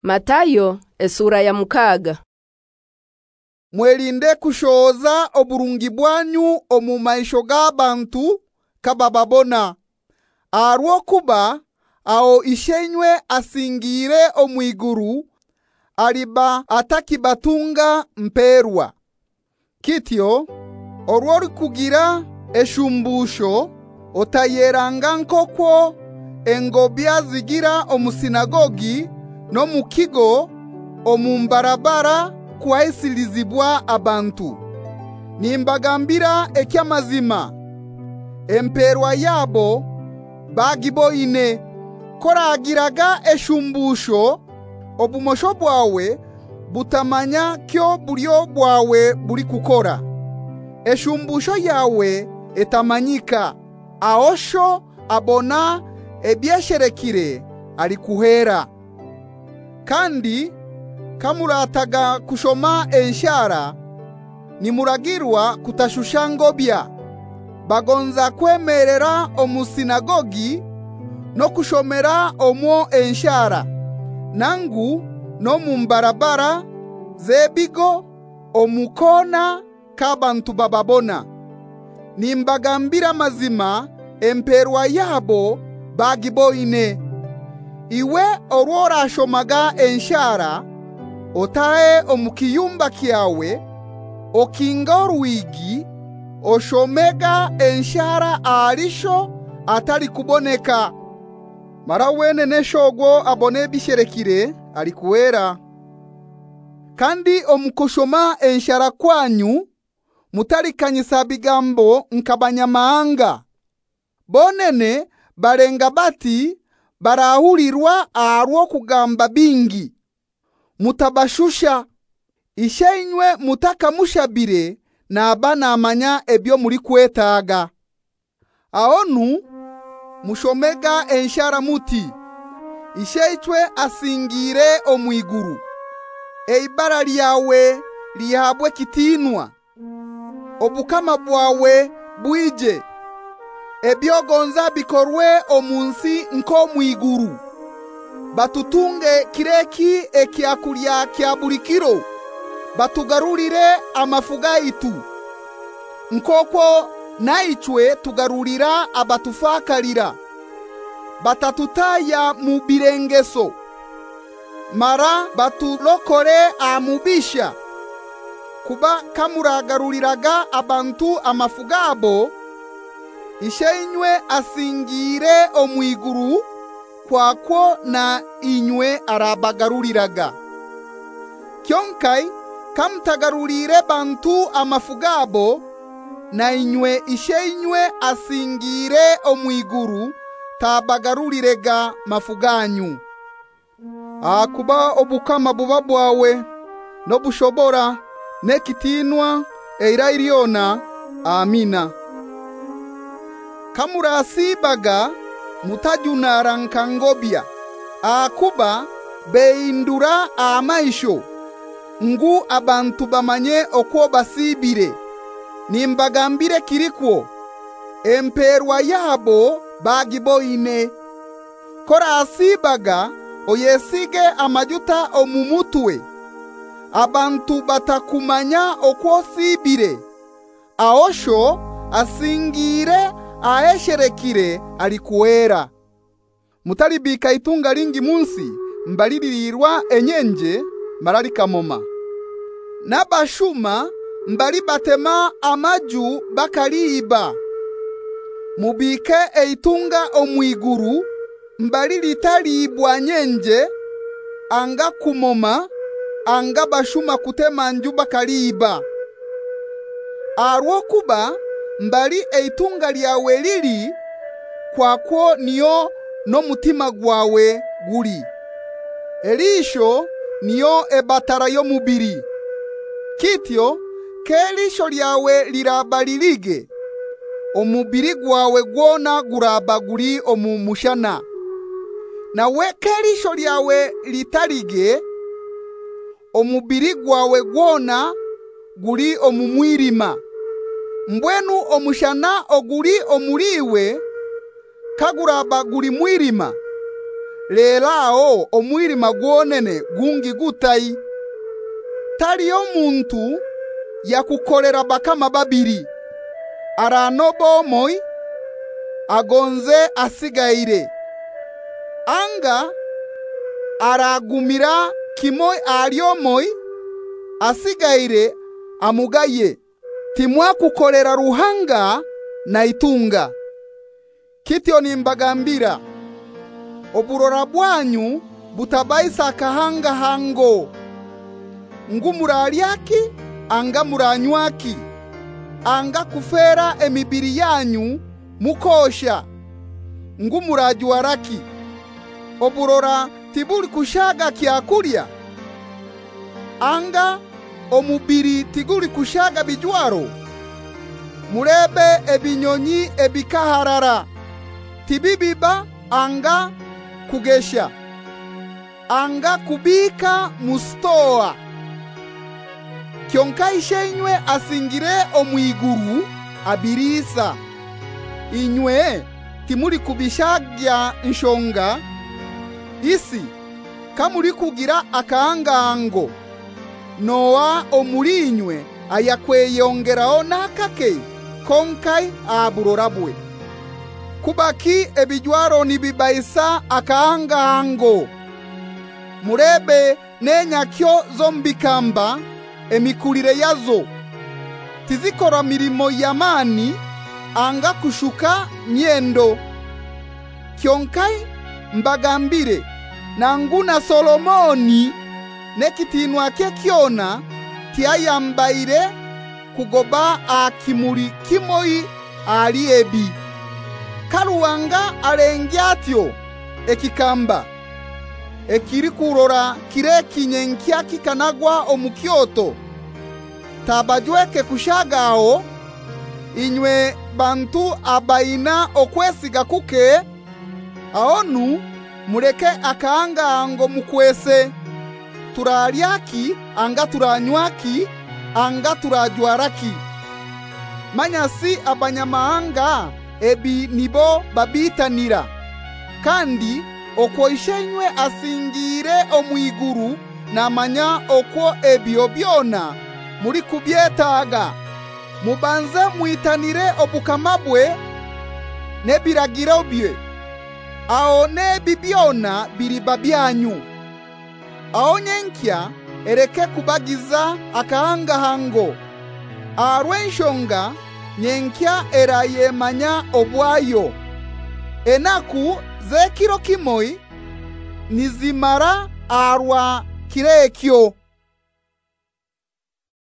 Matayo esura ya mukaga. Mwelinde kushoza oburungi bwanyu omu maisho g'abantu kabababona. Arwo kuba ao ishenywe asingire omwiguru aliba atakibatunga mperwa. Kityo orwori kugira eshumbusho otayeranga nkokwo engobya zigira omusinagogi no mukigo omumbarabara kwaisilizibwa abantu. Nimbagambira ekyamazima emperwa yabo bagiboine koragiraga eshumbusho obumosho bwawe butamanya kyo bulyo bwawe buli kukora. Eshumbusho yawe etamanyika aosho abona ebyesherekire alikuhera. Kandi kamurataga kushoma enshara nimuragirwa kutashusha ngobya. Bagonza kwemerera omusinagogi no kushomera omwo enshara nangu no mumbarabara zebigo omukona kabantu bababona. Nimbagambira mazima emperwa yabo bagiboine. Iwe orwora shomaga enshara otae omukiyumba kiawe okinga orwigi oshomega enshara alisho atali kuboneka. Mara wene neshogwo abone bisherekire alikuwera. Kandi omukushoma enshara kwanyu mutalikanyisa bigambo nkabanyamahanga. Bonene barenga bati barahulirwa arwo kugamba bingi. Mutabashusha ishenywe mutakamushabire nabana amanya ebyo muri kwetaga. Aonu mushomega enshara muti isheichwe asingire omwiguru. Eibara lyawe lihabwe kitinwa. Obukama bwawe bwije. Ebyogonza bikorwe omunsi nko mwiguru. Batutunge kireki ekyakulya kya bulikiro. Batugarurire amafuga itu. Nkoko naichwe tugarurira abatufakalira. Batatutaya mu birengeso. Mara batulokore amubisha. Kuba kamuragaruriraga abantu amafugabo. Ishenywe asingire omwiguru kwakwo na inywe arabagaruriraga. Kyonkai kamtagarurire bantu amafugabo na inywe ishenywe asingire omwiguru tabagarurirega mafuganyu. Akuba obukama buba bwawe no bushobora nekitinwa eira iliona. Amina. Kamurasibaga mutajunara nkangobya. Akuba beindura amaisho ngu abantu bamanye okwo basibire. Nimbagambire kirikwo emperwa yabo bagiboine. Korasibaga oyesige amajuta omumutwe. Abantu batakumanya okwo sibire. Aosho asingire aesherekire alikuwera. Mutalibika itunga lingi munsi mbalilirirwa enyenje maralika moma. Nabashuma mbali batema amaju bakaliiba. Mubike eitunga omwiguru mbali litalibwa nyenje anga kumoma anga bashuma kutema nju bakaliiba. Arwo kuba mbali eitunga lyawe lili kwakwo niyo no mutima gwawe guli. Elisho niyo ebatara yo mubiri. Kityo kelisho lyawe lirabalilige omubiri gwawe gwona guraba guri omumushana. Nawe kelisho lyawe litalige omubiri gwawe gwona guri omumwirima. Mbwenu omushana oguri omuliwe kaguraba guri mwirima lelao omwiri magwonene gungi gutai. Taliyo muntu yakukolera bakama babiri, aranobo omoi agonze asigaire, anga aragumira kimoi aliomoi asigaire amugaye. Timwakukolera ruhanga na itunga. Kityo nimbagambira, oburora bwanyu butabaisa akahanga hango. Ngumuralyaki anga muranywaki, anga kufera emibiri yanyu mukosha. Ngumurajwaraki, oburora tibuli kushaga kyakulya, anga omubiri tiguli kushaga bijwaro. Murebe ebinyonyi ebikaharara, tibibiba anga kugesha, anga kubika mustoa. Kyonka ishenywe asingire omwiguru abirisa. Inywe timuli kubishagya nshonga, isi kamuli kugira akaangango. Noa omulinywe ayakweyongerao nakake konkai aburorabwe. Kubaki ebijwaro nibibaisa akaangango. Murebe nenyakyo zombikamba emikulire yazo. Tizikora mirimo yamani anga kushuka myendo. Kyonkai mbagambire, nanguna Solomoni nekitinwa kye kyona tiayambaire kugoba akimuli kimoi ali ebi. Karuwanga alengyatyo ekikamba ekiri kurora kire kinyenkya kikanagwa omukyoto. Tabajweke kushagao, inywe bantu abaina okwesiga kuke, aonu mureke akaangango mukwese. Turalyaki anga turanywaki anga turajwaraki. Manyasi abanyamahanga ebi nibo babitanira, kandi okwo ishenywe asingire omwiguru namanya okwo ebyo byona muri kubyetaga. Mubanze muitanire obukamabwe nebiragiro bye, aho nebi byona biriba byanyu. Aho nyenkya ereke kubagiza akahangahango, arwenshonga nyenkya erayemanya obwayo. Enaku zekiro kimoi nizimara arwa kirekyo.